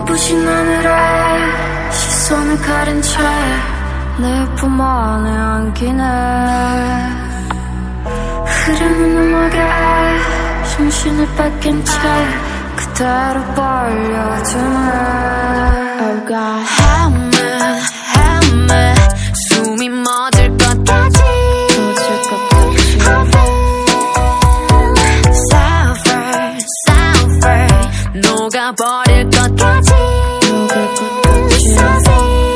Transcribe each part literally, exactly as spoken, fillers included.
눈부신 하늘에 시선을 가린 채 내 품 안에 안기네. 흐르는 음악에 정신을 뺏긴 채 그대로 빨려드네. Oh God, help me, help me. 숨이 멎을 것 같지, 멎을 것 같지. Suffer, suffer. 녹아버릴 것 같지, 녹을 것 같지.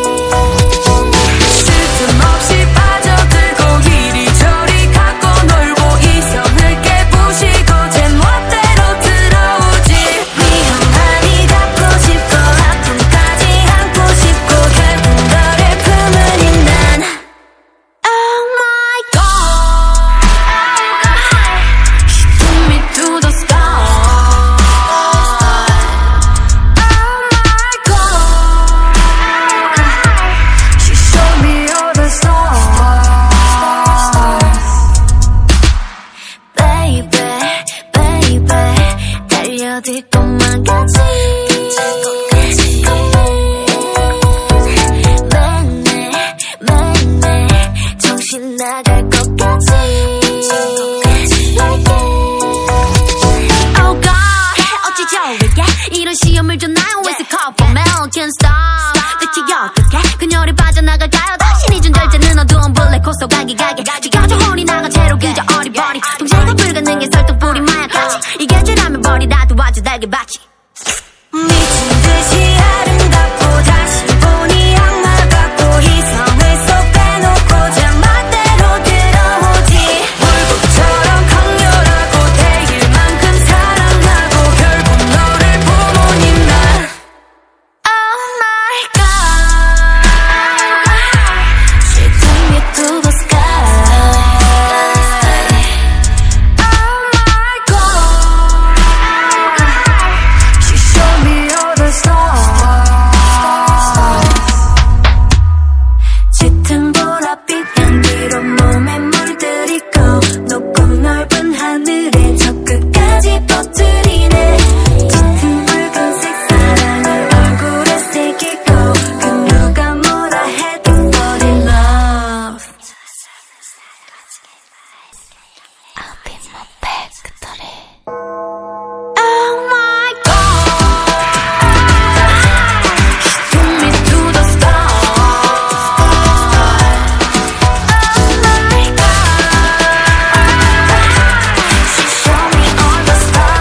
될 것만 같지. 맨날 맨날 정신 나갈 것 같지. Oh God, 어찌 저에게 이런 시험을 줬나요? It's a call for mail, can't stop. 대체 어떻게 그녀를 빠져나갈까요? 당신이 준 절제는 어두운 블랙 홀 속 가기 가게 지겨져 혼이 나가 채로 그저 어리버리 통제가 불가능해 설득 뿌리 마약같이 이게 죄라면 버리라도 와줘 달게 받지. 미친 듯이 아름답고 다시 보니 악마 같고 이성을 쏙 빼놓고 제멋대로 들어오지. 불꽃처럼 강렬하고 대일 만큼 사랑하고 결국 너를 부모님 난 Oh my God, she took me to the sky. Oh my God, she showed me all the stars. 짙은 보랏빛 향기로 몸에 물들이고 높고 넓은 하늘에 저 끝까지 퍼뜨리네. 짙은 붉은색 사랑을 얼굴에 새기고 그 누가 뭐라 해도 fall in love. I'll be my 팩토리. Oh my God, she took me to the stars. Oh my God, she showed me all the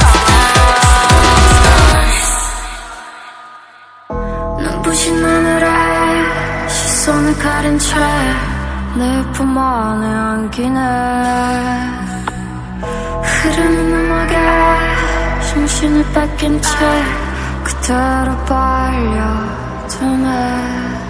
stars. 눈부신 하늘에 시선을 가린 채 내 품 안에 안기네. 흐르는 음악에 정신을 뺏긴 채 그대로 빨려드네.